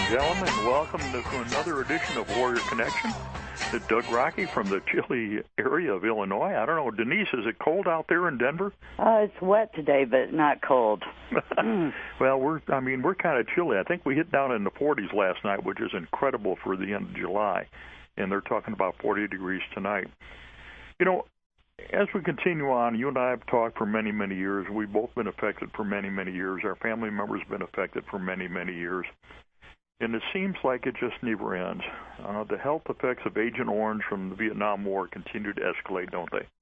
gentlemen. Welcome to another edition of Warrior Connection. It's Doug Rocky from the chilly area of Illinois. I don't know, Denise, is it cold out there in Denver? It's wet today, but not cold. Well, we're kind of chilly. I think we hit down in the 40s last night, which is incredible for the end of July. And they're talking about 40 degrees tonight. You know, as we continue on, you and I have talked for many, many years. We've both been affected for many, many years. Our family members have been affected for many, many years. And it seems like it just never ends. The health effects of Agent Orange from the Vietnam War continue to escalate, don't they?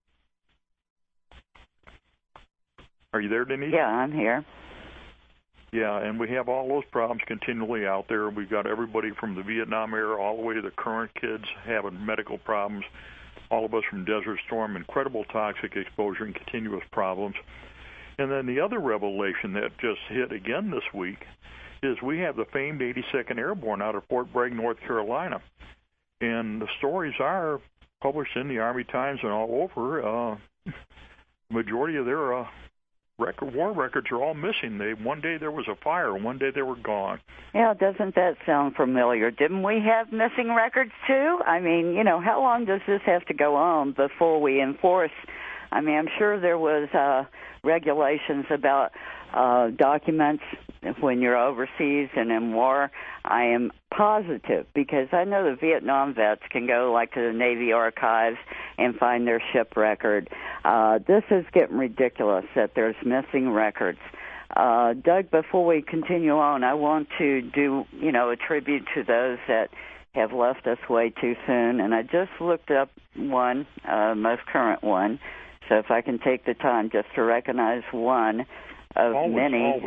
Are you there, Denise? Yeah, I'm here. Yeah, and we have all those problems continually out there. We've got everybody from the Vietnam era all the way to the current kids having medical problems. All of us from Desert Storm, incredible toxic exposure and continuous problems. And then the other revelation that just hit again this week is we have the famed 82nd Airborne out of Fort Bragg, North Carolina. And the stories are published in the Army Times and all over. The majority of their war records are all missing. One day there was a fire, one day they were gone. Yeah, doesn't that sound familiar? Didn't we have missing records too? I mean, you know, how long does this have to go on before we enforce? I mean, I'm sure there was regulations about documents when you're overseas and in war. I am positive, because I know the Vietnam vets can go like to the Navy archives and find their ship record. This is getting ridiculous that there's missing records. Doug, before we continue on, I want to do, a tribute to those that have left us way too soon. And I just looked up one, most current one. So if I can take the time just to recognize one of many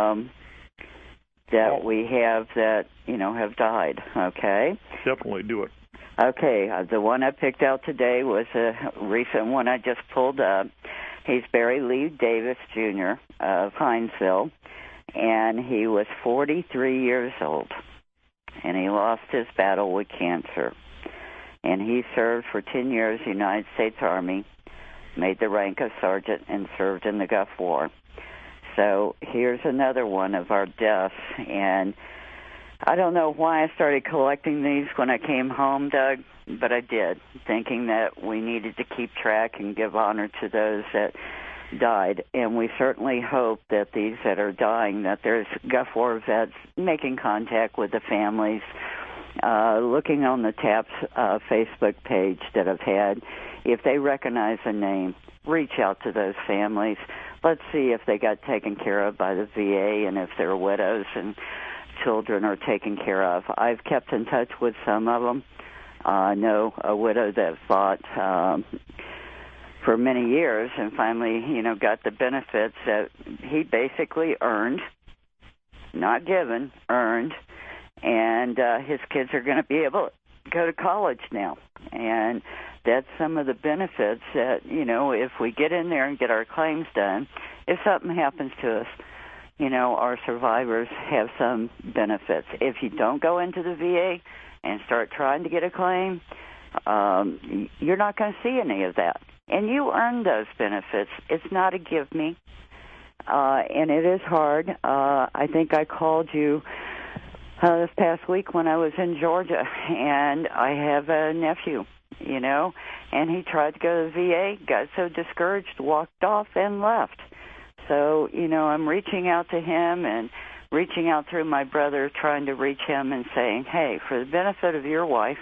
that we have that, have died, okay? Definitely do it. Okay, the one I picked out today was a recent one I just pulled up. He's Barry Lee Davis, Jr. of Hinesville, and he was 43 years old, and he lost his battle with cancer. And he served for 10 years in the United States Army, made the rank of sergeant, and served in the Gulf War. So here's another one of our deaths, and I don't know why I started collecting these when I came home, Doug, but I did, thinking that we needed to keep track and give honor to those that died. And we certainly hope that these that are dying, that there's Gulf War vets making contact with the families, looking on the TAPS Facebook page that I've had. If they recognize a name, reach out to those families. Let's see if they got taken care of by the VA and if they're widows and children are taken care of. I've kept in touch with some of them. I know a widow that fought for many years and finally, got the benefits that he basically earned, not given, earned, and his kids are going to be able to go to college now. And that's some of the benefits that, if we get in there and get our claims done, if something happens to us, our survivors have some benefits. If you don't go into the VA and start trying to get a claim, you're not going to see any of that. And you earn those benefits. It's not a give me, and it is hard. I think I called you this past week when I was in Georgia, and I have a nephew, and he tried to go to the VA, got so discouraged, walked off, and left. So, I'm reaching out to him and reaching out through my brother, trying to reach him and saying, hey, for the benefit of your wife,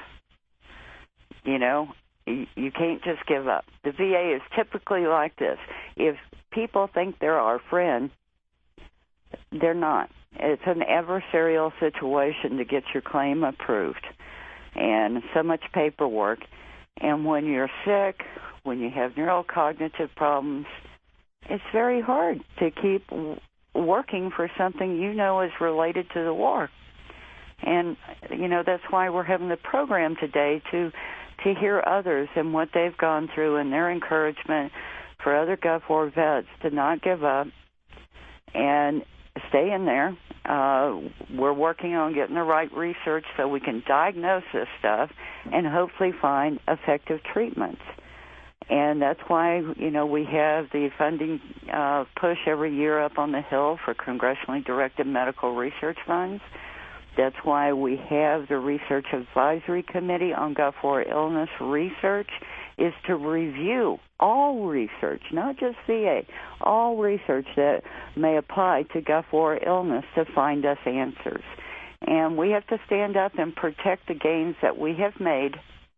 you can't just give up. The VA is typically like this. If people think they're our friend, they're not. It's an adversarial situation to get your claim approved, and so much paperwork. And when you're sick, when you have neurocognitive problems, it's very hard to keep working for something is related to the war. And, that's why we're having the program today to hear others and what they've gone through and their encouragement for other Gulf War vets to not give up and stay in there. We're working on getting the right research so we can diagnose this stuff and hopefully find effective treatments. And that's why, we have the funding push every year up on the Hill for congressionally directed medical research funds That's why we have the Research Advisory Committee on Gulf War illness research, is to review all research, not just VA, all research that may apply to Gulf War illness to find us answers. And we have to stand up and protect the gains that we have made.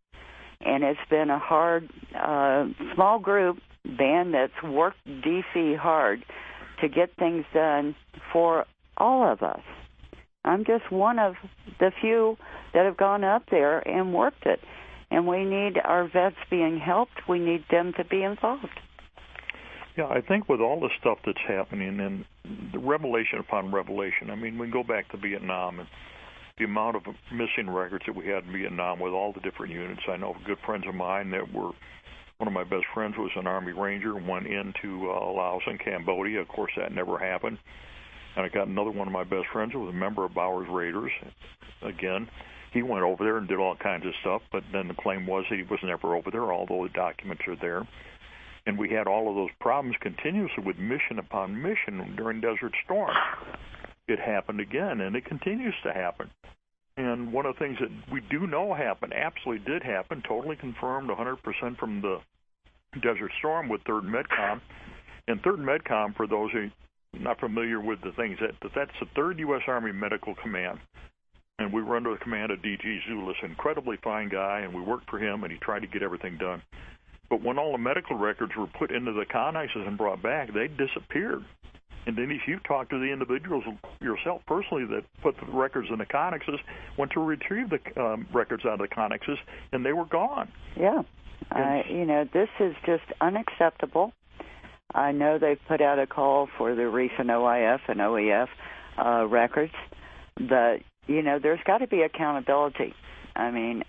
And it's been a hard, small group band that's worked DC hard to get things done for all of us. I'm just one of the few that have gone up there and worked it. And we need our vets being helped. We need them to be involved. Yeah, I think with all the stuff that's happening and the revelation upon revelation, I mean, we go back to Vietnam and the amount of missing records that we had in Vietnam with all the different units. I know good friends of mine that were, one of my best friends was an Army Ranger and went into Laos and Cambodia. Of course, that never happened. And I got another one of my best friends who was a member of Bowers Raiders. Again, he went over there and did all kinds of stuff, but then the claim was that he was never over there, although the documents are there. And we had all of those problems continuously with mission upon mission during Desert Storm. It happened again, and it continues to happen. And one of the things that we do know happened, absolutely did happen, totally confirmed 100% from the Desert Storm with 3rd MedCom. And 3rd MedCom, for those who are not familiar with the things, that's the 3rd U.S. Army Medical Command. And we were under the command of D.G. Zulis, incredibly fine guy, and we worked for him, and he tried to get everything done. But when all the medical records were put into the connexes and brought back, they disappeared. And then if you talk to the individuals yourself personally that put the records in the connexes, went to retrieve the records out of the connexes, and they were gone. Yeah. This is just unacceptable. I know they've put out a call for the recent OIF and OEF records, but, there's got to be accountability. I mean,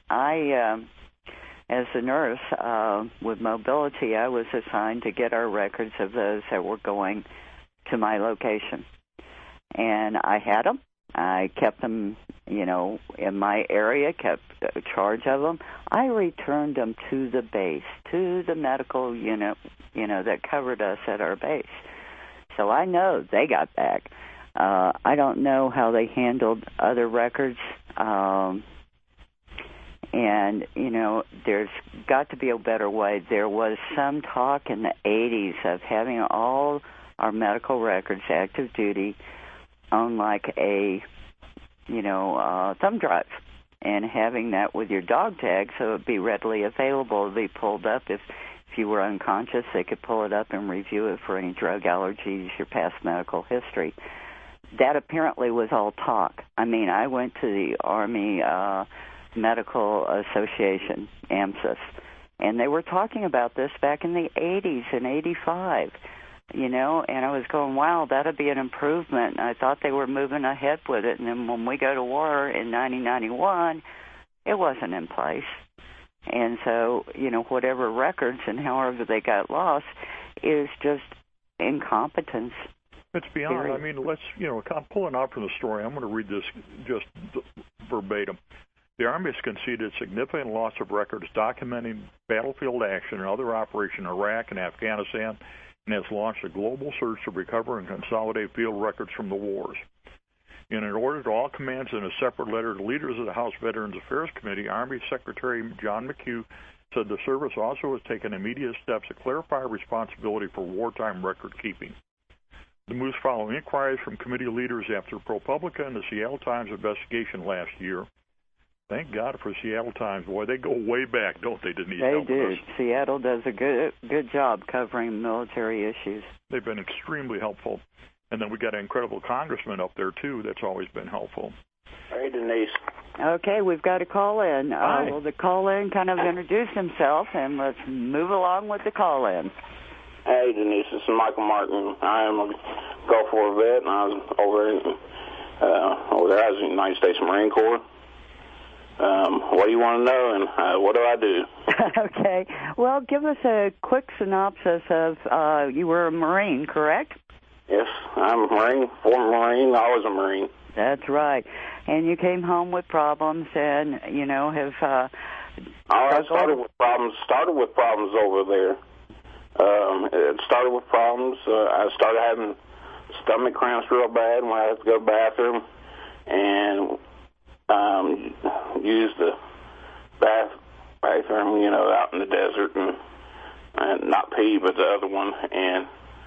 as a nurse with mobility, I was assigned to get our records of those that were going to my location. And I had them. I kept them, in my area, kept charge of them. I returned them to the base, to the medical unit, that covered us at our base. So I know they got back. I don't know how they handled other records. And, there's got to be a better way. There was some talk in the 80s of having all our medical records active duty on like a, thumb drive and having that with your dog tag so it would be readily available to be pulled up. If you were unconscious, they could pull it up and review it for any drug allergies, your past medical history. That apparently was all talk. I mean, I went to the Army Medical Association, AMSIS, and they were talking about this back in the 80s and 85, and I was going, wow, that'd be an improvement. And I thought they were moving ahead with it. And then when we go to war in 1991, it wasn't in place. And so, whatever records and however they got lost is just incompetence. It's beyond. Period. I mean, let's, I'm pulling out from the story. I'm going to read this just verbatim. The Army has conceded significant loss of records documenting battlefield action and other operations in Iraq and Afghanistan, and has launched a global search to recover and consolidate field records from the wars. In an order to all commands in a separate letter to leaders of the House Veterans Affairs Committee, Army Secretary John McHugh said the service also has taken immediate steps to clarify responsibility for wartime record keeping. The moves follow inquiries from committee leaders after ProPublica and the Seattle Times investigation last year. Thank God for Seattle Times. Boy, they go way back, don't they, Denise? They do. Seattle does a good job covering military issues. They've been extremely helpful. And then we got an incredible congressman up there, too, that's always been helpful. Hey, Denise. Okay, we've got a call-in. Will the call-in kind of introduce himself, and let's move along with the call-in. Hey, Denise, this is Michael Martin. I am a Gulf War vet, and I was over there. I was in the United States Marine Corps. What do you want to know, and what do I do? Okay. Well, give us a quick synopsis of, you were a Marine, correct? Yes, I'm a Marine, former Marine. I was a Marine. That's right. And you came home with problems and, have... I started with problems over there. It started with problems. I started having stomach cramps real bad when I had to go to the bathroom. And use the bathroom, you know, out in the desert, and not pee, but the other one, and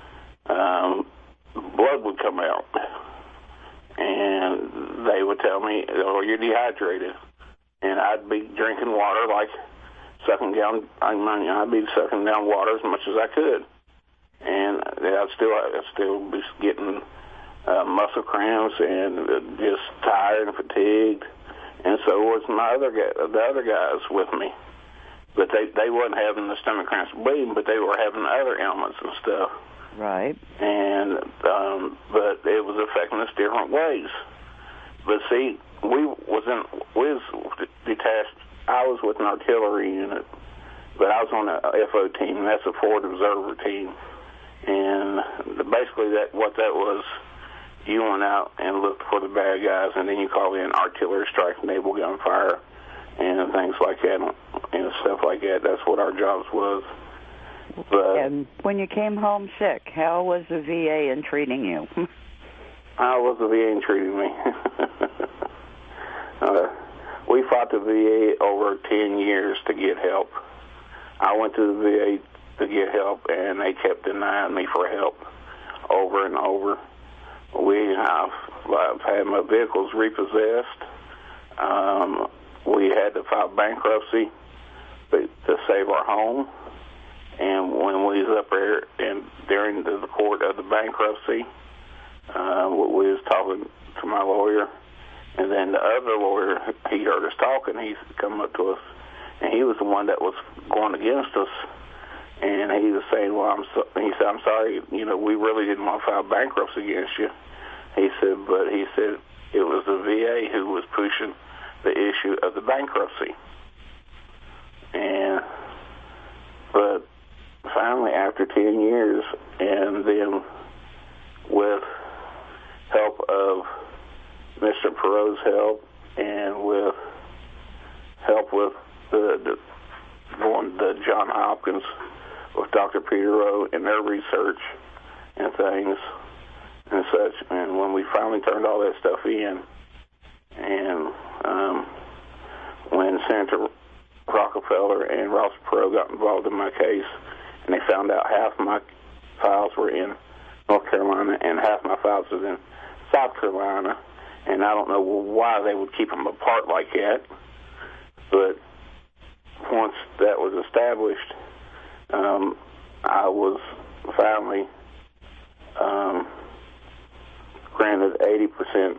blood would come out, and they would tell me, "Oh, you're dehydrated," and I'd be drinking water, like sucking down. I'd be sucking down water as much as I could, and I'd still be getting muscle cramps and just tired and fatigued, and so was the other guys with me. But they wasn't having the stomach cramps bleeding, but they were having other ailments and stuff. Right. And but it was affecting us different ways. But see, we was detached. I was with an artillery unit, but I was on a FO team, and that's a forward observer team. And basically, what that was, you went out and looked for the bad guys, and then you called in artillery strike, naval gunfire, and things like that, and stuff like that. That's what our jobs was. But, and when you came home sick, how was the VA in treating you? How was the VA in treating me? We fought the VA over 10 years to get help. I went to the VA to get help, and they kept denying me for help over and over. I've had my vehicles repossessed. We had to file bankruptcy to save our home. And when we was up there and during the court of the bankruptcy, we was talking to my lawyer, and then the other lawyer, he heard us talking. He's come up to us, and he was the one that was going against us. And he was saying, he said, "I'm sorry, you know, we really didn't want to file bankruptcy against you." He said it was the VA who was pushing the issue of the bankruptcy. But finally, after 10 years, and then with help of Mr. Perot's help, and with help with the John Hopkins, with Dr. Peter Rowe and their research and things and such, and when we finally turned all that stuff in, and when Senator Rockefeller and Ross Perot got involved in my case, and they found out half my files were in North Carolina and half my files was in South Carolina, and I don't know why they would keep them apart like that, but once that was established, I was finally granted 80%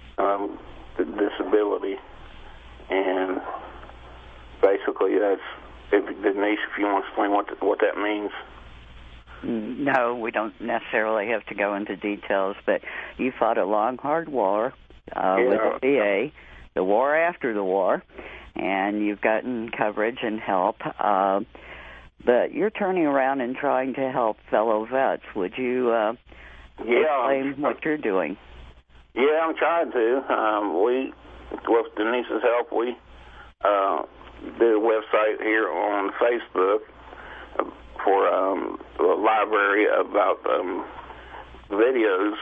disability, and basically that's, Denise, if you want to explain what that means. No, we don't necessarily have to go into details, but you fought a long, hard war with the VA, the war after the war, and you've gotten coverage and help. But you're turning around and trying to help fellow vets. Would you explain what you're doing? Yeah, I'm trying to. With Denise's help, we did a website here on Facebook for a library about videos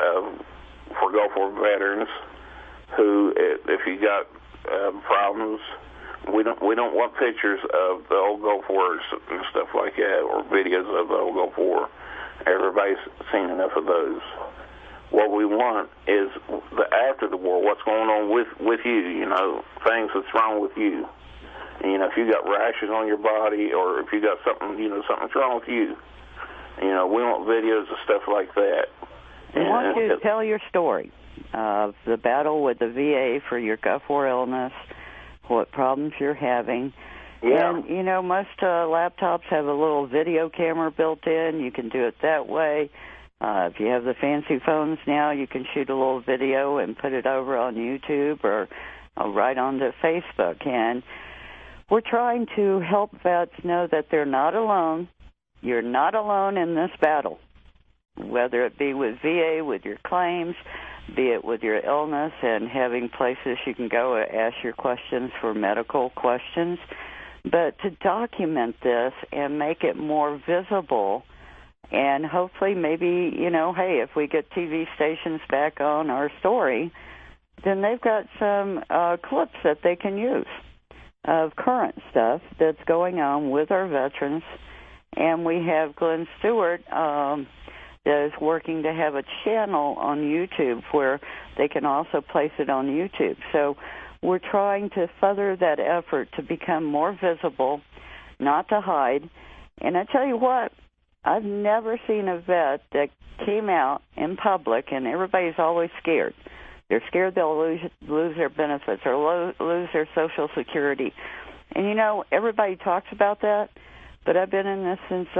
for Gulf War veterans who, if you got problems, we don't want pictures of the old Gulf Wars and stuff like that, or videos of the old Gulf War. Everybody's seen enough of those. What we want is after the war, what's going on with you, you know, things that's wrong with you. And, you know, if you got rashes on your body, or if you got something, you know, something's wrong with you. You know, we want videos of stuff like that. I want you to tell your story of the battle with the VA for your Gulf War illness, what problems you're having. Yeah. And, you know, most laptops have a little video camera built in. You can do it that way. If you have the fancy phones now, you can shoot a little video and put it over on YouTube or right onto Facebook. And we're trying to help vets know that they're not alone. You're not alone in this battle, whether it be with VA, with your claims, be it with your illness and having places you can go ask your questions for medical questions. But to document this and make it more visible, and hopefully maybe, you know, hey, if we get TV stations back on our story, then they've got some clips that they can use of current stuff that's going on with our veterans. And we have Glenn Stewart that is working to have a channel on YouTube where they can also place it on YouTube. So we're trying to further that effort to become more visible, not to hide. And I tell you what, I've never seen a vet that came out in public, and everybody's always scared. They're scared they'll lose their benefits or lose their Social Security. And, you know, everybody talks about that, but I've been in this since,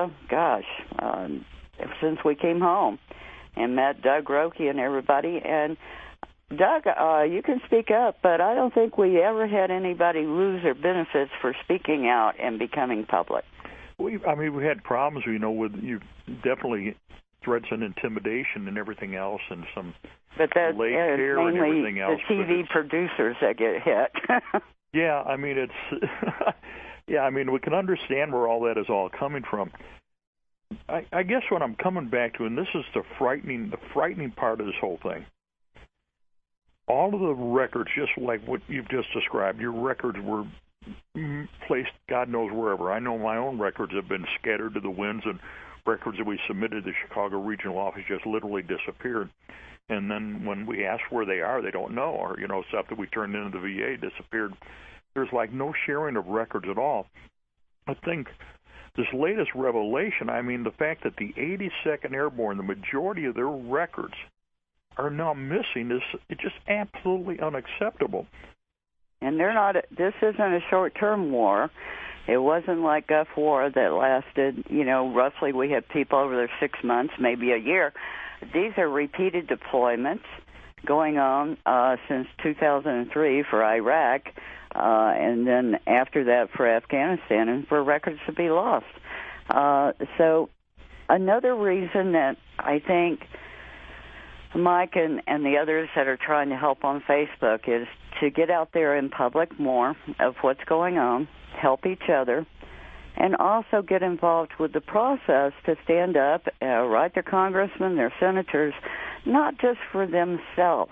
since we came home and met Doug Roque and everybody. And, Doug, you can speak up, but I don't think we ever had anybody lose their benefits for speaking out and becoming public. We had problems, you know, with you definitely threats and intimidation and everything else, and some late care and everything else. The TV producers that get hit. Yeah, I mean it's. Yeah, I mean we can understand where all that is all coming from. I guess what I'm coming back to, and this is the frightening part of this whole thing. All of the records, just like what you've just described, your records were placed God knows wherever. I know my own records have been scattered to the winds, and records that we submitted to the Chicago Regional Office just literally disappeared. And then when we ask where they are, they don't know, or, you know, stuff that we turned into the VA disappeared. There's like no sharing of records at all. I think this latest revelation, I mean, the fact that the 82nd Airborne, the majority of their records are now missing, it's just absolutely unacceptable. And they're not. This isn't a short-term war. It wasn't like Gulf War that lasted, you know, roughly we had people over there 6 months, maybe a year. These are repeated deployments going on since 2003 for Iraq, and then after that for Afghanistan, and for records to be lost. So another reason that I think Mike and the others that are trying to help on Facebook is to get out there in public more of what's going on, help each other, and also get involved with the process to stand up, write their congressmen, their senators, not just for themselves,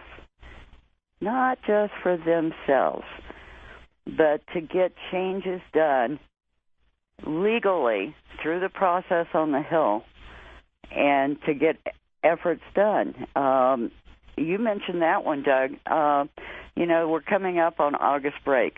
but to get changes done legally through the process on the Hill and to get efforts done. You mentioned that one, Doug. You know, we're coming up on August break,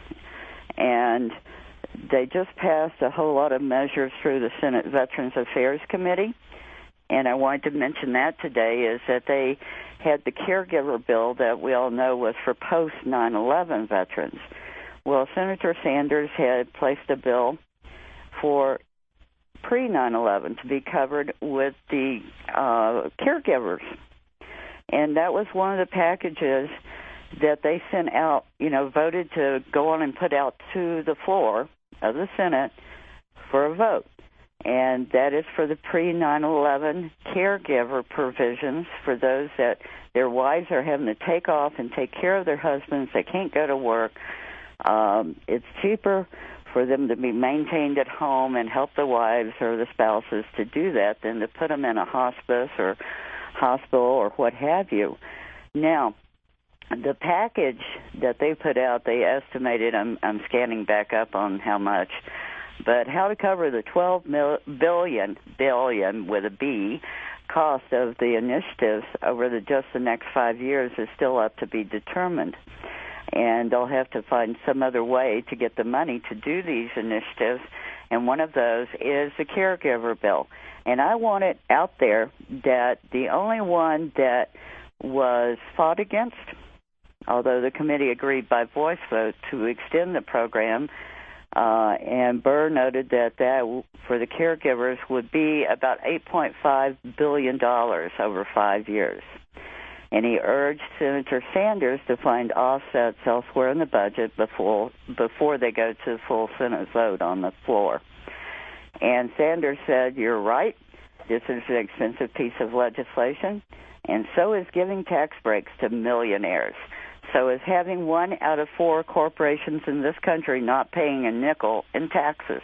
and they just passed a whole lot of measures through the Senate Veterans Affairs Committee, and I wanted to mention that today is that they had the caregiver bill that we all know was for post-9/11 veterans. Well, Senator Sanders had placed a bill for pre-9/11 to be covered with the caregivers, and that was one of the packages that they sent out, you know, voted to go on and put out to the floor of the Senate for a vote. And that is for the pre-9/11 caregiver provisions for those that their wives are having to take off and take care of their husbands. They can't go to work. It's cheaper for them to be maintained at home and help the wives or the spouses to do that than to put them in a hospice or hospital or what have you. Now, the package that they put out, they estimated, I'm scanning back up on how much, but how to cover the $12 billion with a B cost of the initiatives over just the next 5 years is still up to be determined. And they'll have to find some other way to get the money to do these initiatives, and one of those is the caregiver bill. And I want it out there that the only one that was fought against, although the committee agreed by voice vote to extend the program, and Burr noted that for the caregivers would be about $8.5 billion over 5 years. And he urged Senator Sanders to find offsets elsewhere in the budget before they go to the full Senate vote on the floor. And Sanders said, "You're right, this is an expensive piece of legislation, and so is giving tax breaks to millionaires. So is having 1 out of 4 corporations in this country not paying a nickel in taxes."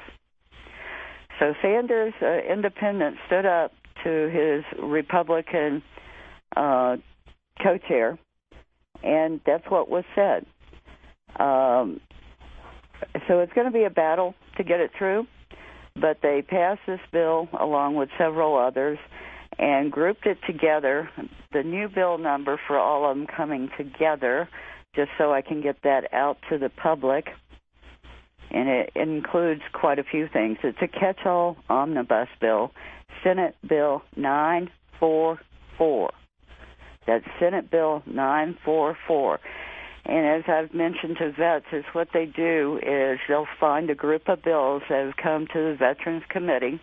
So Sanders, independent, stood up to his Republican co-chair And that's what was said. So it's going to be a battle to get it through, but they passed this bill along with several others and grouped it together, the new bill number for all of them coming together, just so I can get that out to the public. And it includes quite a few things. It's a catch-all omnibus bill, Senate Bill 944. That's Senate Bill 944. And as I've mentioned to vets, is what they do is they'll find a group of bills that have come to the Veterans Committee,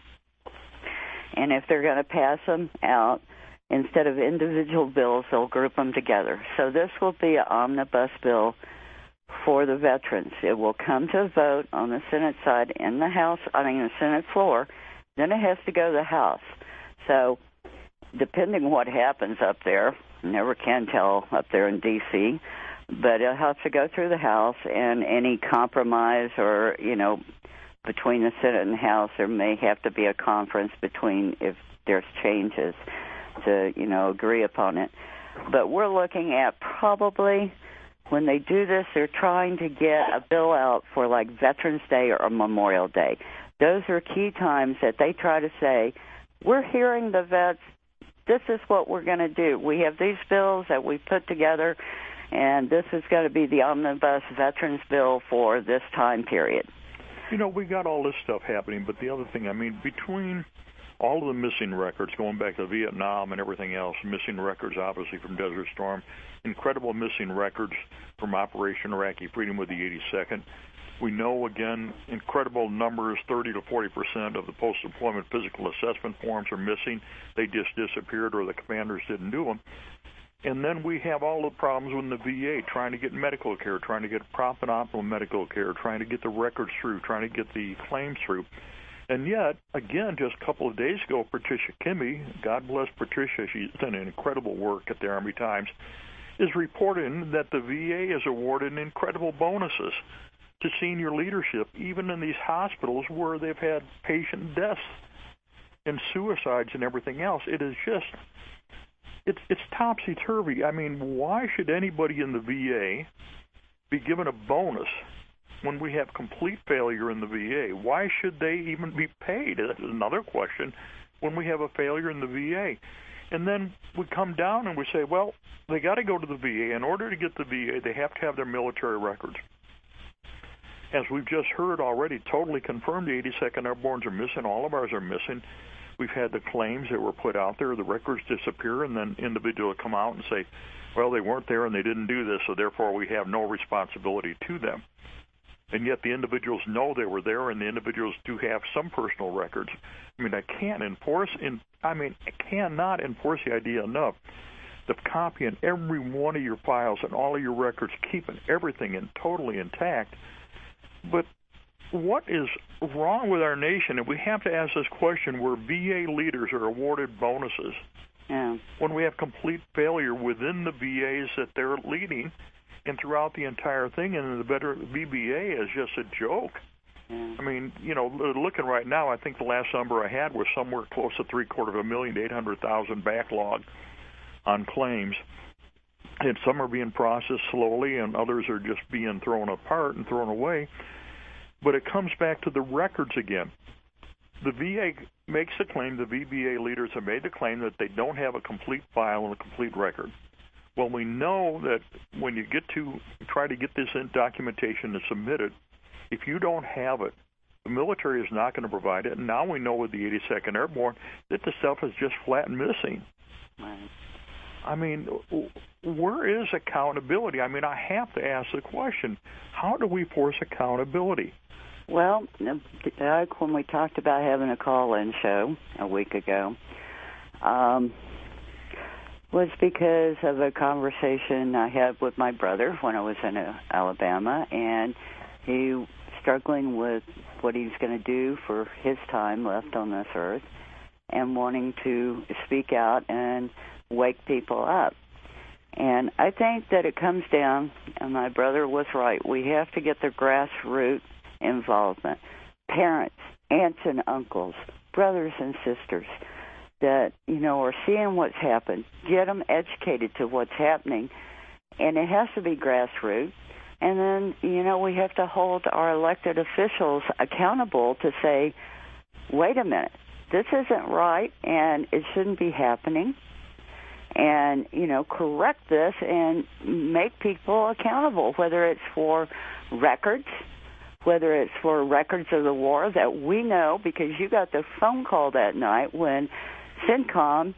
and if they're going to pass them out, instead of individual bills, they'll group them together. So this will be an omnibus bill for the veterans. It will come to a vote on the Senate side in the House, the Senate floor. Then it has to go to the House. So depending what happens up there, never can tell up there in D.C., but it'll have to go through the House, and any compromise or, between the Senate and the House, there may have to be a conference between if there's changes to, agree upon it. But we're looking at probably when they do this, they're trying to get a bill out for like Veterans Day or Memorial Day. Those are key times that they try to say, we're hearing the vets, this is what we're going to do. We have these bills that we put together, and this is going to be the omnibus veterans bill for this time period. We got all this stuff happening, but the other thing, between all of the missing records, going back to Vietnam and everything else, missing records obviously from Desert Storm, incredible missing records from Operation Iraqi Freedom with the 82nd. We know, again, incredible numbers, 30 to 40% of the post-deployment physical assessment forms are missing. They just disappeared or the commanders didn't do them. And then we have all the problems with the VA, trying to get medical care, trying to get prompt and optimal medical care, trying to get the records through, trying to get the claims through. And yet, again, just a couple of days ago, Patricia Kimby, God bless Patricia, she's done incredible work at the Army Times, is reporting that the VA has awarded incredible bonuses to senior leadership, even in these hospitals where they've had patient deaths and suicides and everything else. It is just, it's topsy-turvy. Why should anybody in the VA be given a bonus when we have complete failure in the VA? Why should they even be paid? That's another question when we have a failure in the VA. And then we come down and we say, well, they got to go to the VA. In order to get the VA, they have to have their military records. As we've just heard already, totally confirmed, the 82nd Airbornes are missing. All of ours are missing. We've had the claims that were put out there, the records disappear, and then individuals come out and say, well, they weren't there and they didn't do this, so therefore we have no responsibility to them. And yet the individuals know they were there, and the individuals do have some personal records. I cannot enforce the idea enough. The copy in every one of your files and all of your records, keeping everything totally intact. But what is wrong with our nation? And we have to ask this question where VA leaders are awarded bonuses when we have complete failure within the VAs that they're leading and throughout the entire thing, and the better VBA is just a joke. Looking right now, I think the last number I had was somewhere close to 750,000 to 800,000 backlog on claims. And some are being processed slowly, and others are just being thrown apart and thrown away. But it comes back to the records again. The VA makes the claim, the VBA leaders have made the claim that they don't have a complete file and a complete record. Well, we know that when you get to try to get this in documentation to submit it, if you don't have it, the military is not going to provide it. And now we know with the 82nd Airborne that the stuff is just flat and missing. Right. Where is accountability? I have to ask the question, how do we force accountability? Well, Doug, when we talked about having a call-in show a week ago, was because of a conversation I had with my brother when I was in Alabama, and he was struggling with what he's going to do for his time left on this earth and wanting to speak out and wake people up. And I think that it comes down, and my brother was right, we have to get the grassroots involvement. Parents, aunts and uncles, brothers and sisters that, are seeing what's happened. Get them educated to what's happening and it has to be grassroots. And then, we have to hold our elected officials accountable to say, wait a minute, this isn't right, and it shouldn't be happening. And, correct this and make people accountable, whether it's for records, whether it's for records of the war that we know, because you got the phone call that night when CENTCOM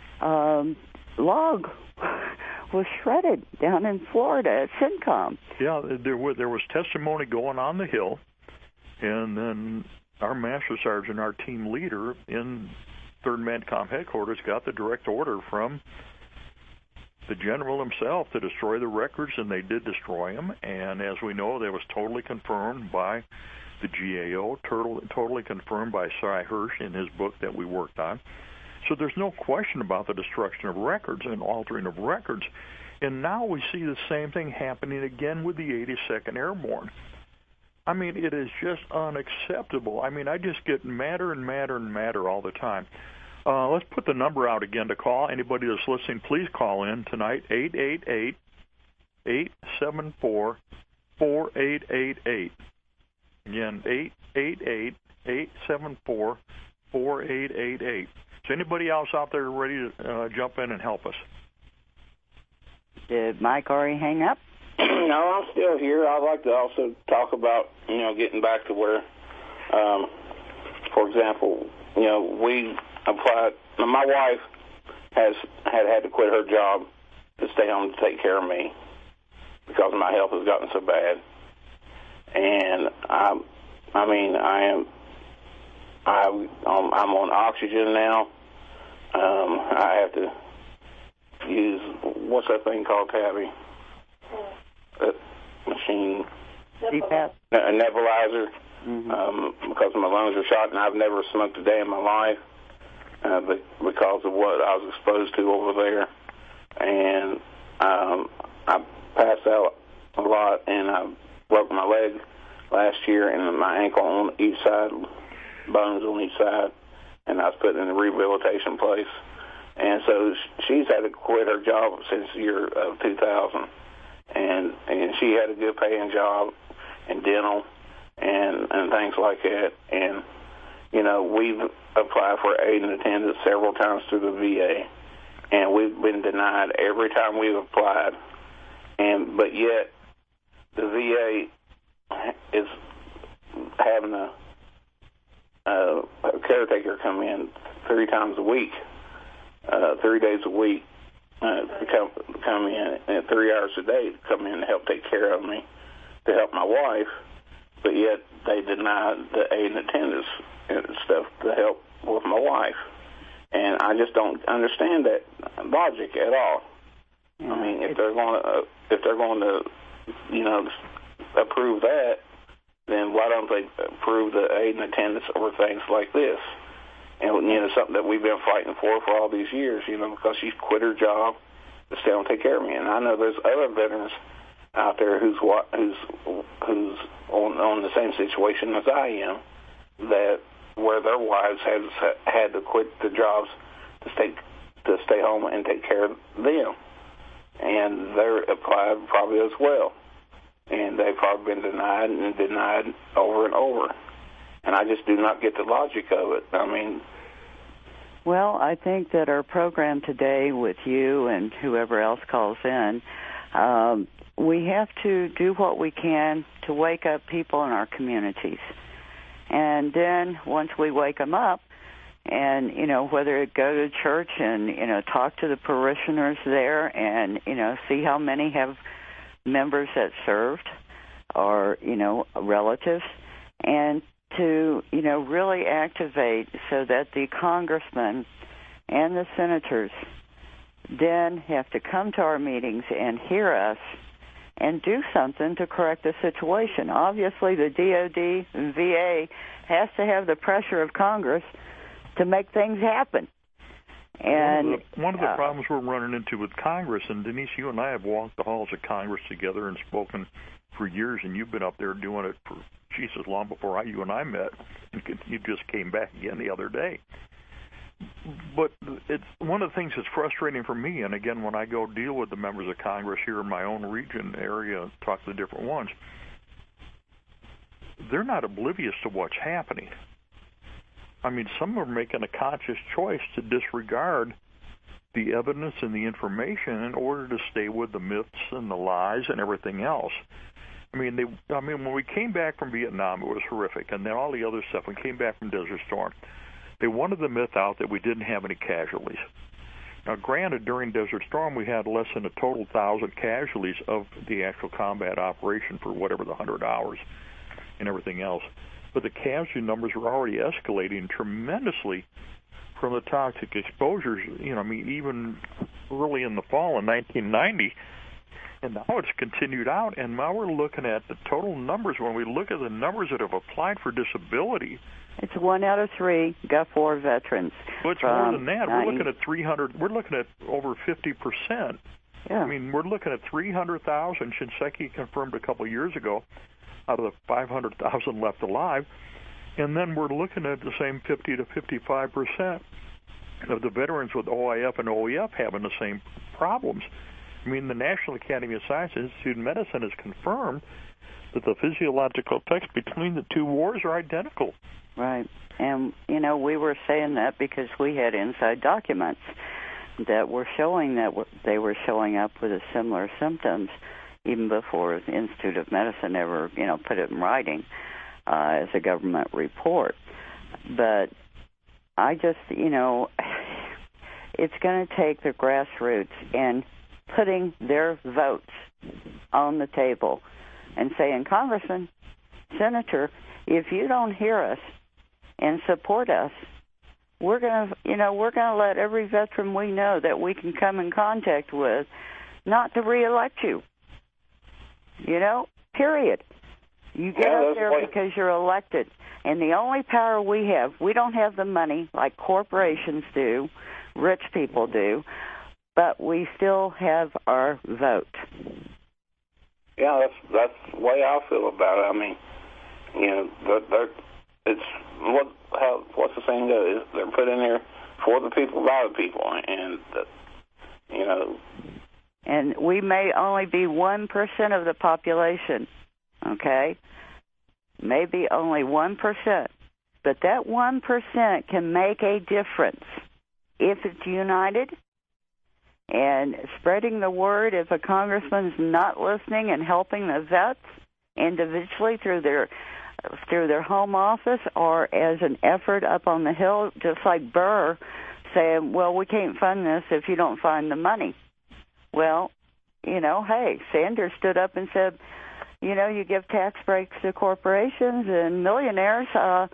log was shredded down in Florida at CENTCOM. Yeah, there was testimony going on the Hill, and then our Master Sergeant, our team leader in 3rd MANCOM headquarters, got the direct order from the general himself to destroy the records, and they did destroy them. And as we know, that was totally confirmed by the GAO, totally confirmed by Cy Hirsch in his book that we worked on. So there's no question about the destruction of records and altering of records. And now we see the same thing happening again with the 82nd Airborne. I mean, it is just unacceptable. I mean, I just get madder and madder and madder all the time. Let's put the number out again to call. Anybody that's listening, please call in tonight, 888-874-4888. Again, 888-874-4888. Is anybody else out there ready to jump in and help us? Did Mike already hang up? No, I'm still here. I'd like to also talk about, getting back to where, for example, we applied. My wife had to quit her job to stay home to take care of me because my health has gotten so bad. And I'm on oxygen now. I have to use, what's that thing called, Tabby? Machine. CPAP? A nebulizer. Mm-hmm. Because my lungs are shot, and I've never smoked a day in my life because of what I was exposed to over there. And I passed out a lot, and I broke my leg last year and my ankle on each side, bones on each side, and I was put in a rehabilitation place. And so she's had to quit her job since the year of 2000. And she had a good paying job in dental and things like that. And, we've applied for aid and attendance several times through the VA, and we've been denied every time we've applied. But yet the VA is having a caretaker come in 3 times a week, 3 days a week, to come in, and 3 hours a day to come in to help take care of me, to help my wife, but yet they deny the aid and attendance and stuff to help with my wife. And I just don't understand that logic at all. Yeah, I mean, if they're going to approve that, then why don't they approve the aid and attendance over things like this? And, something that we've been fighting for all these years, because she's quit her job to stay and take care of me. And I know there's other veterans out there who's on the same situation as I am, that where their wives had to quit the jobs to stay home and take care of them. And they're applied probably as well. And they've probably been denied and denied over and over. And I just do not get the logic of it. I mean... Well, I think that our program today with you and whoever else calls in, we have to do what we can to wake up people in our communities. And then once we wake them up, and, whether it go to church and, talk to the parishioners there and, see how many have members that served or, relatives, and to, really activate so that the congressmen and the senators then have to come to our meetings and hear us and do something to correct the situation. Obviously, the DOD and VA has to have the pressure of Congress to make things happen. And one of the problems we're running into with Congress, and Denise, you and I have walked the halls of Congress together and spoken for years, and you've been up there doing it for, Jesus, long before you and I met. You just came back again the other day. But it's one of the things that's frustrating for me, and again, when I go deal with the members of Congress here in my own region area, talk to the different ones, they're not oblivious to what's happening. I mean, some are making a conscious choice to disregard the evidence and the information in order to stay with the myths and the lies and everything else. I mean, when we came back from Vietnam, it was horrific, and then all the other stuff. We came back from Desert Storm. They wanted the myth out that we didn't have any casualties. Now, granted, during Desert Storm, we had less than a total 1,000 casualties of the actual combat operation for whatever the 100 hours and everything else. But the casualty numbers were already escalating tremendously from the toxic exposures, even early in the fall in 1990. And now it's continued out, and now we're looking at the total numbers. When we look at the numbers that have applied for disability, it's 1 out of 3 Gulf War veterans. Well, it's more than that. We're looking at 300. We're looking at over 50%. Yeah. I mean, we're looking at 300,000. Shinseki confirmed a couple of years ago out of the 500,000 left alive, and then we're looking at the same 50 to 55% of the veterans with OIF and OEF having the same problems. I mean, the National Academy of Sciences Institute of Medicine has confirmed that the physiological effects between the two wars are identical. Right. And, we were saying that because we had inside documents that were showing that they were showing up with similar symptoms even before the Institute of Medicine ever, put it in writing as a government report. But I just, it's going to take the grassroots and putting their votes on the table and saying, Congressman, Senator, if you don't hear us and support us, we're going to let every veteran we know that we can come in contact with not to reelect you. Period. You get up there because you're elected. And the only power we have, we don't have the money like corporations do, rich people do, but we still have our vote. Yeah, that's the way I feel about it. I mean, it's what's the saying goes? They're put in there for the people, by the people, and And we may only be 1% of the population, okay? Maybe only 1%. But that 1% can make a difference if it's united and spreading the word. If a congressman's not listening and helping the vets individually through their home office or as an effort up on the Hill, just like Burr saying, well, we can't fund this if you don't find the money. Well, hey, Sanders stood up and said, you give tax breaks to corporations and millionaires.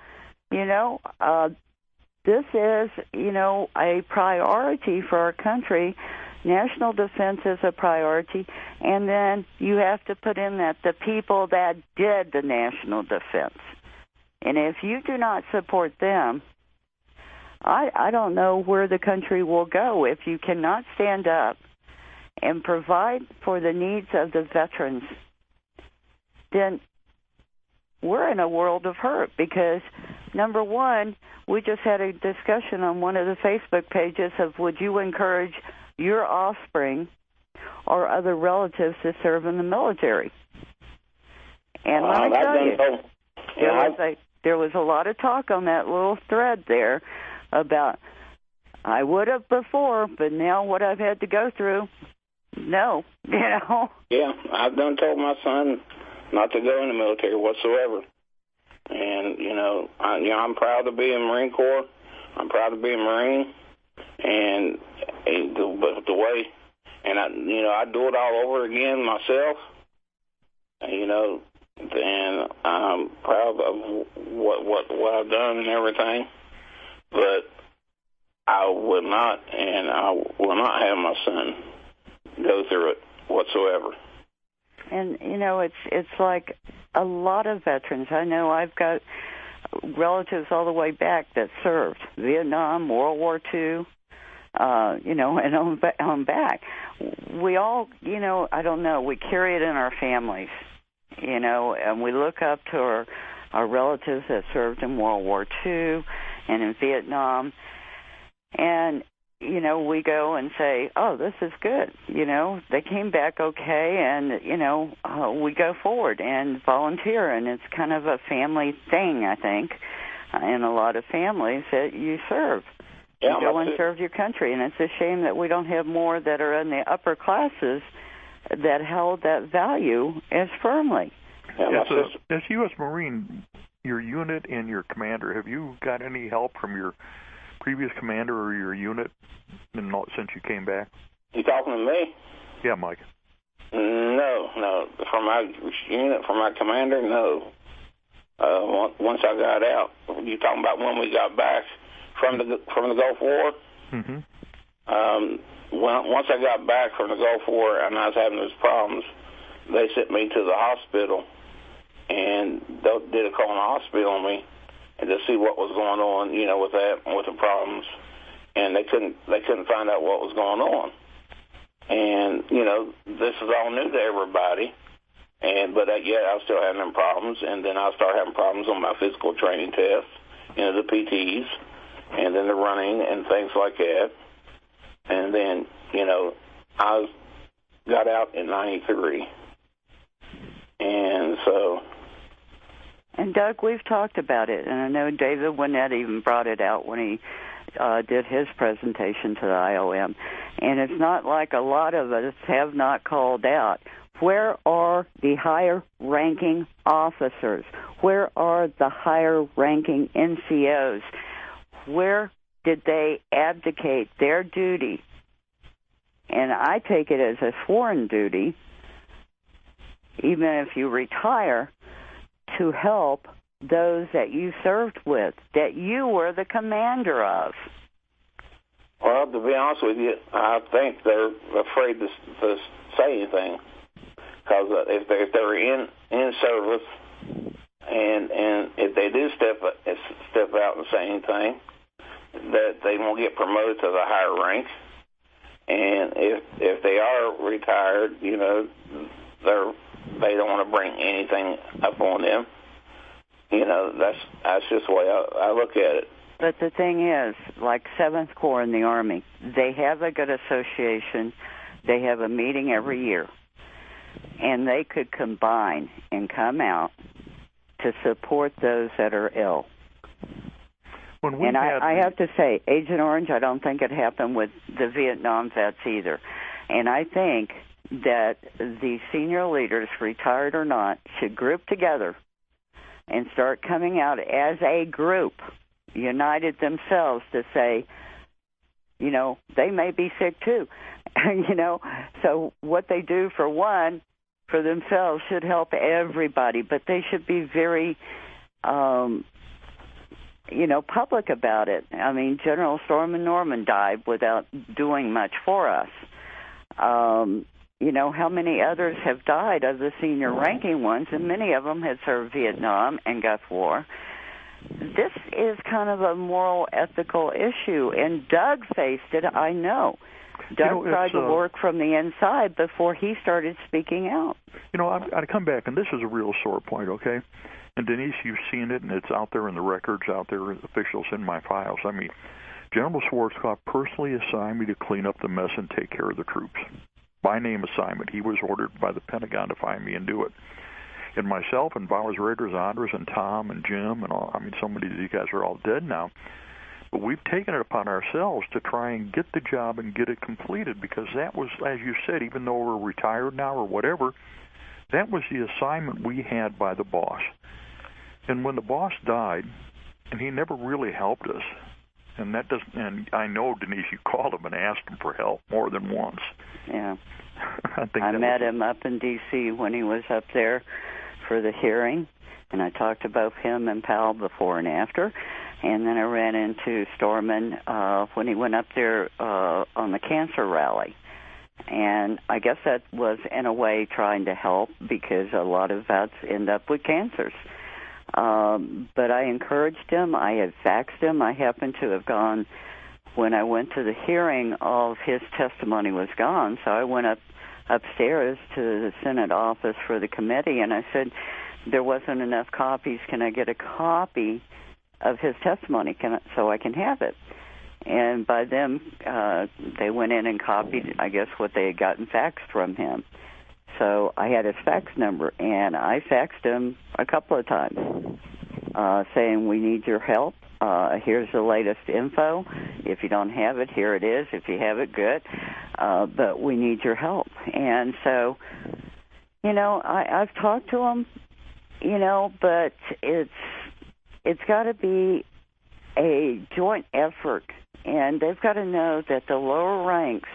This is, a priority for our country. National defense is a priority. And then you have to put in that the people that did the national defense. And if you do not support them, I don't know where the country will go if you cannot stand up and provide for the needs of the veterans. Then we're in a world of hurt because, number one, we just had a discussion on one of the Facebook pages of would you encourage your offspring or other relatives to serve in the military? And let me tell you, there was a lot of talk on that little thread there about I would have before, but now what I've had to go through, no, Yeah, I've done told my son not to go in the military whatsoever. And, I'm proud to be in the Marine Corps. I'm proud to be a Marine. And the way, and I do it all over again myself. And I'm proud of what I've done and everything. But I will not have my son go through it whatsoever. And it's like a lot of veterans. I know I've got relatives all the way back that served Vietnam, World War II, and on back. We all, I don't know, we carry it in our families, and we look up to our relatives that served in World War II and in Vietnam. And, you know, we go and say, oh, this is good. You know, they came back okay, and, you know, we go forward and volunteer. And it's kind of a family thing, I think, in a lot of families that you serve. Yeah, you go and serve your country. And it's a shame that we don't have more that are in the upper classes that held that value as firmly. Yeah, as U.S. Marine, your unit and your commander, have you got any help from your previous commander or your unit since you came back? You talking to me? Yeah, Mike. No. From my unit, from my commander, no. Once I got out, you talking about when we got back from the Gulf War? Mm-hmm. Once I got back from the Gulf War and I was having those problems, they sent me to the hospital and they did a colonoscopy hospital on me and to see what was going on, you know, with that, with the problems. And they couldn't find out what was going on. And, you know, this is all new to everybody. But I was still having them problems. And then I started having problems on my physical training tests, you know, the PTs, and then the running and things like that. And then, you know, I got out in 93. And so... And, Doug, we've talked about it, and I know David Winnett even brought it out when he did his presentation to the IOM. And it's not like a lot of us have not called out. Where are the higher-ranking officers? Where are the higher-ranking NCOs? Where did they abdicate their duty? And I take it as a sworn duty, even if you retire, to help those that you served with, that you were the commander of. Well, to be honest with you, I think they're afraid to say anything, because if they're in service and if they do step out and say anything, that they won't get promoted to the higher rank. And if they are retired, you know, they don't want to bring anything up on them. You know, that's just the way I look at it. But the thing is, like 7th Corps in the Army, they have a good association. They have a meeting every year. And they could combine and come out to support those that are ill. I have to say, Agent Orange, I don't think it happened with the Vietnam vets either. And I think that the senior leaders, retired or not, should group together and start coming out as a group, united themselves, to say, you know, they may be sick too. You know, so what they do for one, for themselves, should help everybody. But they should be very, public about it. I mean, General Stormin Norman died without doing much for us. You know, how many others have died of the senior ranking ones, and many of them had served Vietnam and Gulf War. This is kind of a moral, ethical issue, and Doug faced it, I know. Doug tried to work from the inside before he started speaking out. You know, I come back, and this is a real sore point, okay? And Denise, you've seen it, and it's out there in the records, out there, officials in my files. I mean, General Schwarzkopf personally assigned me to clean up the mess and take care of the troops. By name assignment. He was ordered by the Pentagon to find me and do it. And myself and Bowers Raiders, Andres and Tom and Jim and all, I mean, so many of these guys are all dead now. But we've taken it upon ourselves to try and get the job and get it completed, because that was, as you said, even though we're retired now or whatever, that was the assignment we had by the boss. And when the boss died, and he never really helped us, and I know, Denise, you called him and asked him for help more than once. Yeah. I met him up in D.C. when he was up there for the hearing, and I talked to both him and Powell before and after. And then I ran into Stormin when he went up there on the cancer rally. And I guess that was, in a way, trying to help, because a lot of vets end up with cancers. But I encouraged him. I had faxed him. I happened to have gone, when I went to the hearing, all of his testimony was gone. So I went upstairs to the Senate office for the committee, and I said, there wasn't enough copies. Can I get a copy of his testimony so I can have it? And by them, they went in and copied, I guess, what they had gotten faxed from him. So I had his fax number, and I faxed him a couple of times saying, we need your help. Here's the latest info. If you don't have it, here it is. If you have it, good. But we need your help. And so, I've talked to him, but it's got to be a joint effort. And they've got to know that the lower ranks,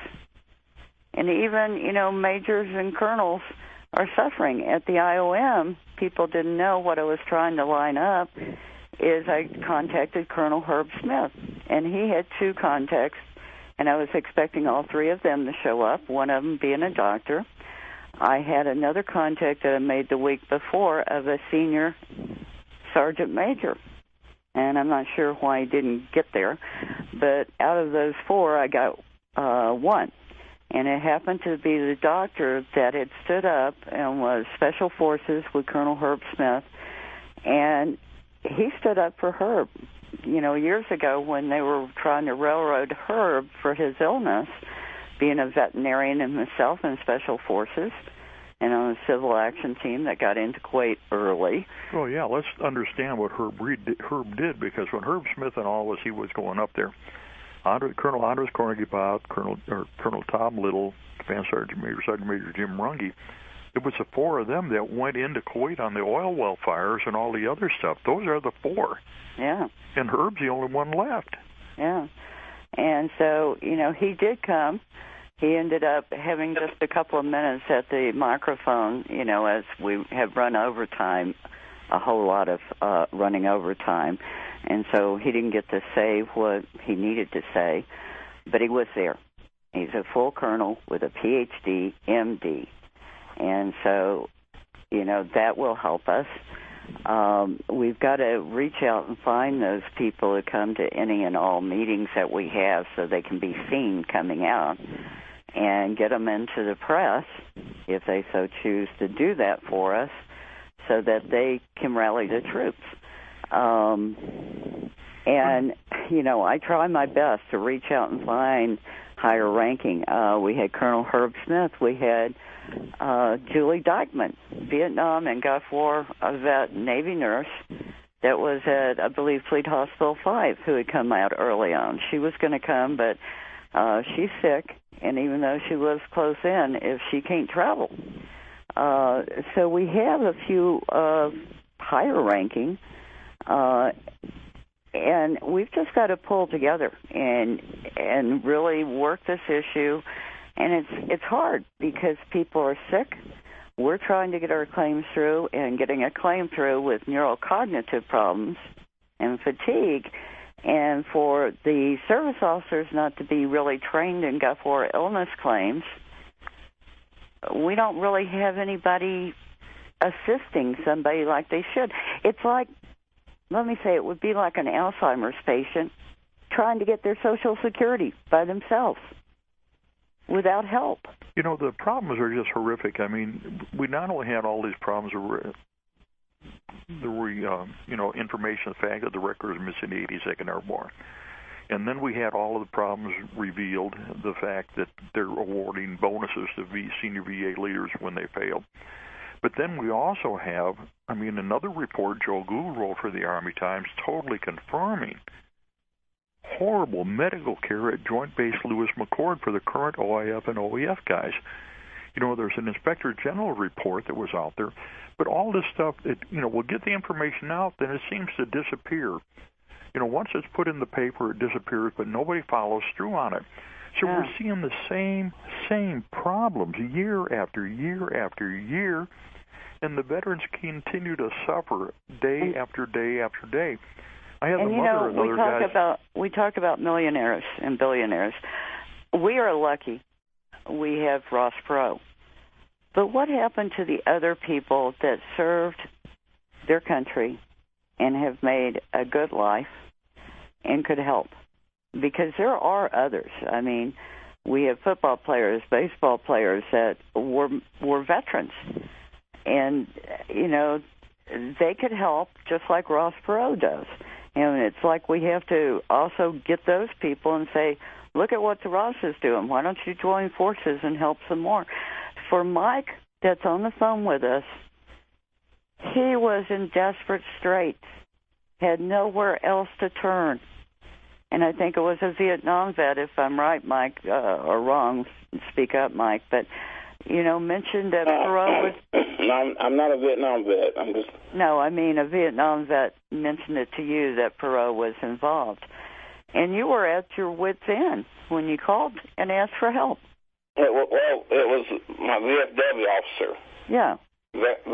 and even, majors and colonels are suffering. At the IOM, people didn't know what I was trying to line up, is I contacted Colonel Herb Smith, and he had 2 contacts, and I was expecting all 3 of them to show up, one of them being a doctor. I had another contact that I made the week before of a senior sergeant major, and I'm not sure why he didn't get there, but out of those 4, I got 1. And it happened to be the doctor that had stood up and was Special Forces with Colonel Herb Smith. And he stood up for Herb. Years ago when they were trying to railroad Herb for his illness, being a veterinarian himself in Special Forces and on a civil action team that got into Kuwait early. Well, yeah, let's understand what Herb did, because when Herb Smith and all he was going up there, Colonel Andres Carnegie-Bott, Colonel Tom Little, Command Sergeant Major Jim Runge, it was the 4 of them that went into Kuwait on the oil well fires and all the other stuff. Those are the 4. Yeah. And Herb's the only one left. Yeah. And so, he did come. He ended up having just a couple of minutes at the microphone, as we have run overtime, a whole lot of running overtime. And so he didn't get to say what he needed to say, but he was there. He's a full colonel with a Ph.D., M.D., and so, that will help us. We've got to reach out and find those people who come to any and all meetings that we have so they can be seen coming out and get them into the press, if they so choose to do that for us, so that they can rally the troops. And, I try my best to reach out and find higher ranking. We had Colonel Herb Smith. We had Julie Dyckman, Vietnam and Gulf War vet Navy nurse that was at, I believe, Fleet Hospital 5, who had come out early on. She was going to come, but she's sick, and even though she lives close in, if she can't travel. So we have a few higher ranking, and we've just got to pull together and really work this issue. And it's hard because people are sick. We're trying to get our claims through, and getting a claim through with neurocognitive problems and fatigue, and for the service officers not to be really trained in Gulf War illness claims, we don't really have anybody assisting somebody like they should. It's like, let me say, it would be like an Alzheimer's patient trying to get their Social Security by themselves without help. The problems are just horrific. I mean, we not only had all these problems, information, the fact that the record is missing the 82nd Airborne. And then we had all of the problems revealed, the fact that they're awarding bonuses to senior VA leaders when they fail. But then we also have, another report Joe Gould wrote for the Army Times totally confirming horrible medical care at Joint Base Lewis McChord for the current OIF and OEF guys. There's an Inspector General report that was out there, but all this stuff, we'll get the information out, then it seems to disappear. Once it's put in the paper, it disappears, but nobody follows through on it. So we're seeing the same problems year after year after year, and the veterans continue to suffer day after day after day. I have the mother of other guys. We talk about millionaires and billionaires. We are lucky. We have Ross Perot. But what happened to the other people that served their country and have made a good life and could help? Because there are others. We have football players, baseball players that were veterans. And, they could help just like Ross Perot does. And it's like we have to also get those people and say, look at what the Ross is doing. Why don't you join forces and help some more? For Mike, that's on the phone with us, he was in desperate straits, had nowhere else to turn. And I think it was a Vietnam vet, if I'm right, Mike, or wrong, speak up, Mike, but, mentioned that Perot was... No, I'm not a Vietnam vet. I'm just... No, I mean a Vietnam vet mentioned it to you that Perot was involved. And you were at your wit's end when you called and asked for help. Well, it was my VFW officer. Yeah. That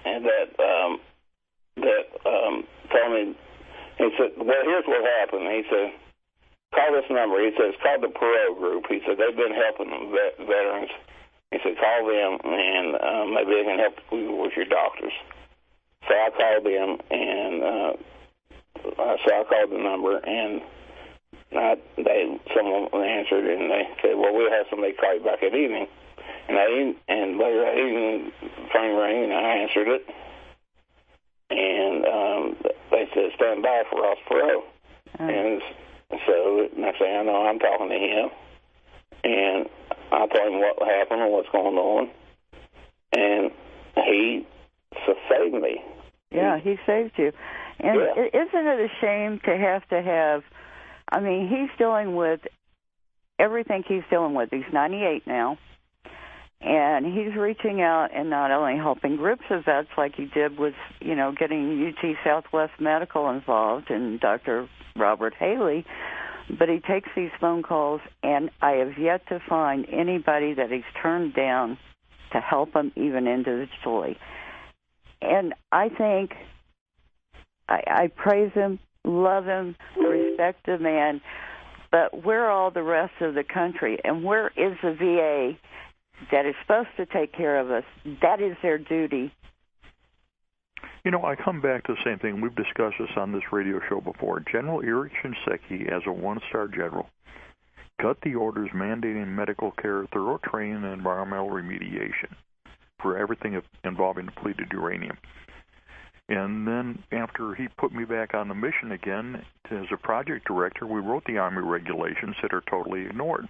told me, he said, well, here's what happened. He said, call this number. He said, it's called the Perot Group. He said, they've been helping veterans. He said, call them, and maybe they can help you with your doctors. So I called them, and I called the number, and someone answered, and they said, well, we'll have somebody call you back that evening. And later that evening, the phone rang, and I answered it. And they said, stand by for Ross Perot. And so next thing I know, I'm talking to him. And I told him what happened and what's going on. And he saved me. Yeah, he saved you. And isn't it a shame to have, I mean, he's dealing with everything he's dealing with. He's 98 now. And he's reaching out and not only helping groups of vets like he did with, getting UT Southwest Medical involved and Dr. Robert Haley, but he takes these phone calls, and I have yet to find anybody that he's turned down to help him even individually. And I think I praise him, love him, respect the man, but where are all the rest of the country? And where is the VA that is supposed to take care of us? That is their duty. I come back to the same thing. We've discussed this on this radio show before. General Eric Shinseki, as a one-star general, cut the orders mandating medical care, thorough training, and environmental remediation for everything involving depleted uranium. And then after he put me back on the mission again, as a project director, we wrote the Army regulations that are totally ignored.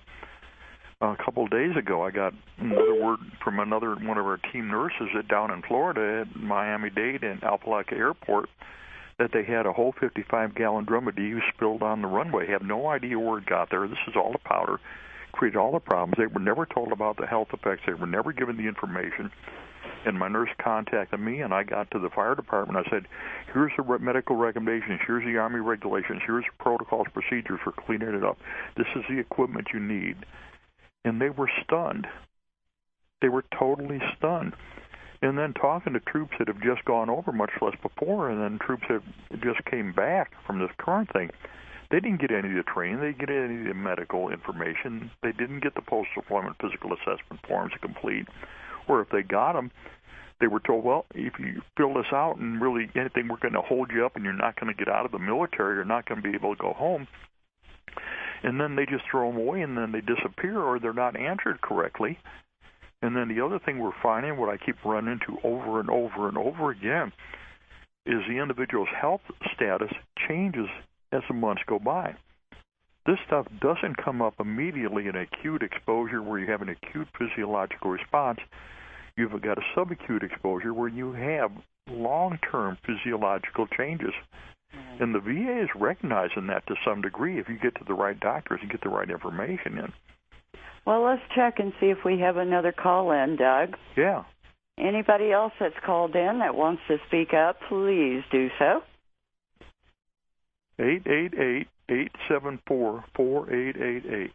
A couple of days ago, I got another word from one of our team nurses down in Florida at Miami-Dade and Apalaca Airport that they had a whole 55-gallon drum of DU spilled on the runway. Have no idea where it got there. This is all the powder. Created all the problems. They were never told about the health effects. They were never given the information. And my nurse contacted me, and I got to the fire department. I said, here's the medical recommendations. Here's the Army regulations. Here's the protocols, procedures for cleaning it up. This is the equipment you need. And they were stunned. They were totally stunned. And then talking to troops that have just gone over, much less before, and then troops that just came back from this current thing, they didn't get any of the training. They didn't get any of the medical information. They didn't get the post-deployment physical assessment forms to complete. Or if they got them, they were told, well, if you fill this out and really anything, we're going to hold you up and you're not going to get out of the military. You're not going to be able to go home. And then they just throw them away, and then they disappear, or they're not answered correctly. And then the other thing we're finding, what I keep running into over and over and over again, is the individual's health status changes as the months go by. This stuff doesn't come up immediately in acute exposure where you have an acute physiological response. You've got a subacute exposure where you have long-term physiological changes. And the VA is recognizing that to some degree if you get to the right doctors and get the right information in. Well, let's check and see if we have another call in, Doug. Yeah. Anybody else that's called in that wants to speak up, please do so. 888-874-4888.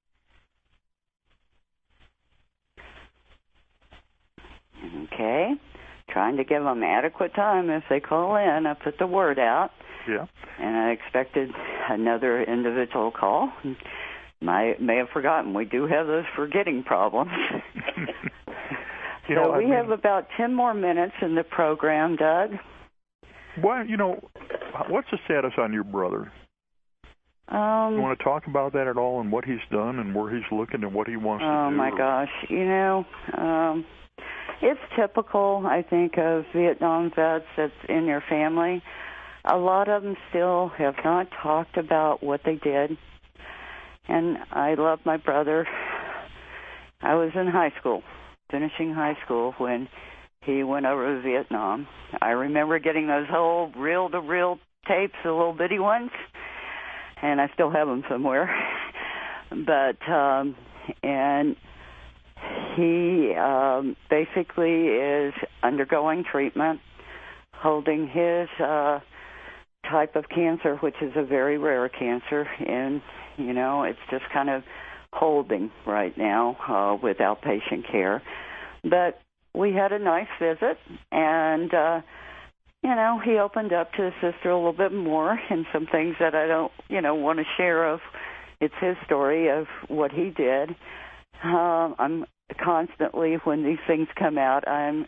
Okay. Trying to give them adequate time if they call in. I put the word out. Yeah. And I expected another individual call. May have forgotten. We do have those forgetting problems. We have about 10 more minutes in the program, Doug. Well, what's the status on your brother? You want to talk about that at all and what he's done and where he's looking and what he wants to do? Oh, my gosh. It's typical, I think, of Vietnam vets that's in your family. a lot of them still have not talked about what they did. And I love my brother. I was in high school, finishing high school, when he went over to Vietnam. I remember getting those whole reel-to-reel tapes, the little bitty ones, and I still have them somewhere. But, and he basically is undergoing treatment, holding his type of cancer, which is a very rare cancer, and, you know, it's just kind of holding right now with outpatient care. But we had a nice visit, and, you know, he opened up to his sister a little bit more, and some things that I don't, you know, want to share of. It's his story of what he did. I'm constantly, when these things come out, I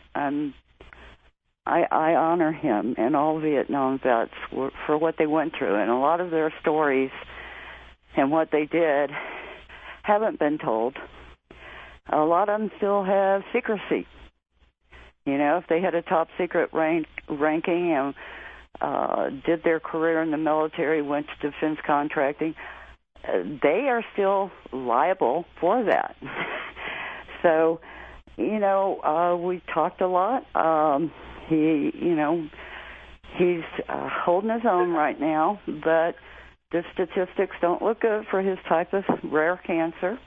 honor him and all Vietnam vets for what they went through, and a lot of their stories and what they did haven't been told. A lot of them still have secrecy. You know, if they had a top secret ranking and did their career in the military, went to defense contracting, they are still liable for that. So, you know, we talked a lot. He, you know, he's holding his own right now, but the statistics don't look good for his type of rare cancer.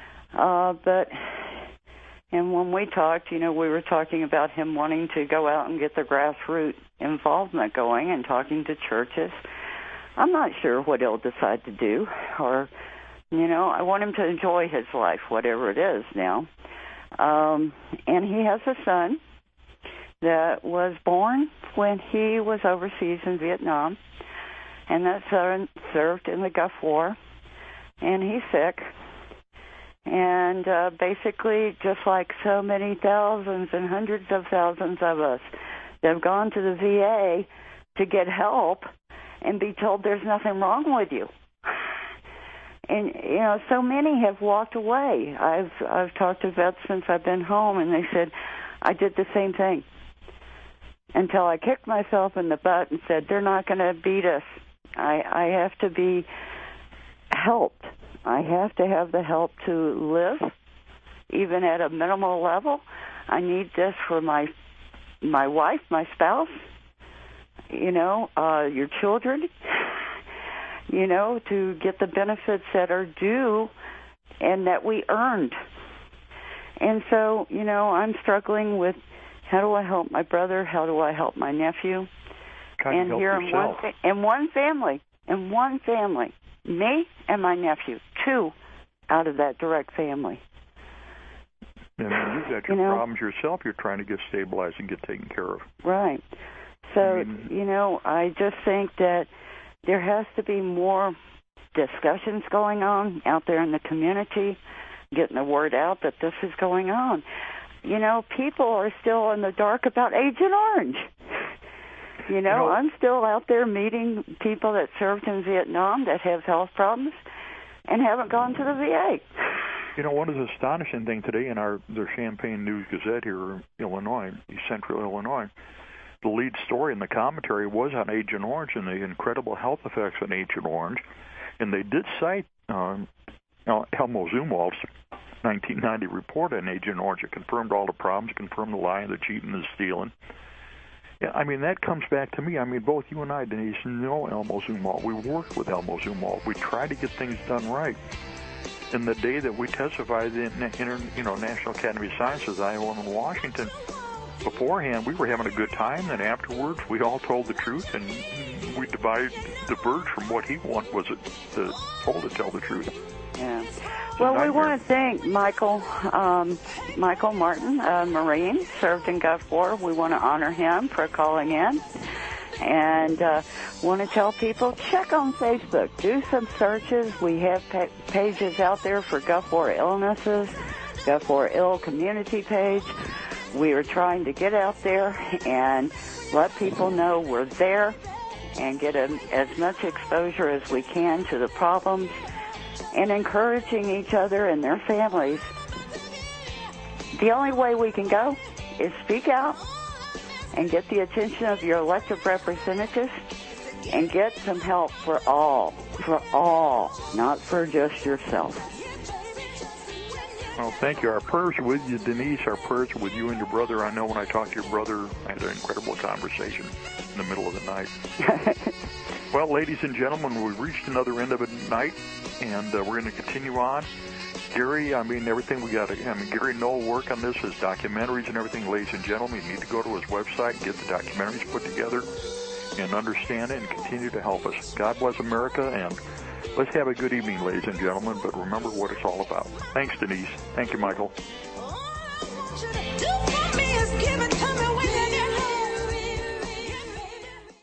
And when we talked, you know, we were talking about him wanting to go out and get the grassroots involvement going and talking to churches. I'm not sure what he'll decide to do, or, you know, I want him to enjoy his life, whatever it is now. And he has a son that was born when he was overseas in Vietnam, and that son served in the Gulf War, and he's sick. And basically, just like so many thousands and hundreds of thousands of us that have gone to the VA to get help and be told there's nothing wrong with you. And, you know, so many have walked away. I've talked to vets since I've been home, and they said, I did the same thing until I kicked myself in the butt and said, they're not going to beat us. I have to be helped. I have to have the help to live, even at a minimal level. I need this for my wife, my spouse, you know, your children, you know, to get the benefits that are due and that we earned. And so, you know, I'm struggling with how do I help my brother? How do I help my nephew? And here in one family, me and my nephew, 2 out of that direct family. And when you've got your problems yourself, you're trying to get stabilized and get taken care of. Right. So, you know, I just think that there has to be more discussions going on out there in the community, getting the word out that this is going on. You know, people are still in the dark about Agent Orange. You know, I'm still out there meeting people that served in Vietnam that have health problems and haven't gone to the VA. You know, one of the astonishing things today in the Champaign News-Gazette here in Illinois, central Illinois, the lead story in the commentary was on Agent Orange and the incredible health effects of Agent Orange. And they did cite Elmo Zumwalt's 1990 report on Agent Orange. It confirmed all the problems, confirmed the lying, the cheating, the stealing. Yeah, I mean, that comes back to me. I mean, both you and I, Denise, know Elmo Zumwalt. We worked with Elmo Zumwalt. We tried to get things done right. And the day that we testified in National Academy of Sciences, Iowa and Washington, beforehand, we were having a good time. And afterwards, we all told the truth, and we diverged from what he wanted was told to tell the truth. Yeah. Well, we want to thank Michael Martin, Marine, served in Gulf War. We want to honor him for calling in. And want to tell people, check on Facebook. Do some searches. We have pages out there for Gulf War illnesses, Gulf War ill community page. We are trying to get out there and let people know we're there and get as much exposure as we can to the problems, and encouraging each other and their families. The only way we can go is speak out and get the attention of your elected representatives and get some help for all, not for just yourself. Well, thank you. Our prayers are with you, Denise. Our prayers are with you and your brother. I know when I talked to your brother, I had an incredible conversation in the middle of the night. Well, ladies and gentlemen, we've reached another end of the night, and we're going to continue on. Gary, everything we got. Gary Knoll will work on this, his documentaries and everything. Ladies and gentlemen, you need to go to his website and get the documentaries put together and understand it and continue to help us. God bless America, and let's have a good evening, ladies and gentlemen, but remember what it's all about. Thanks, Denise. Thank you, Michael.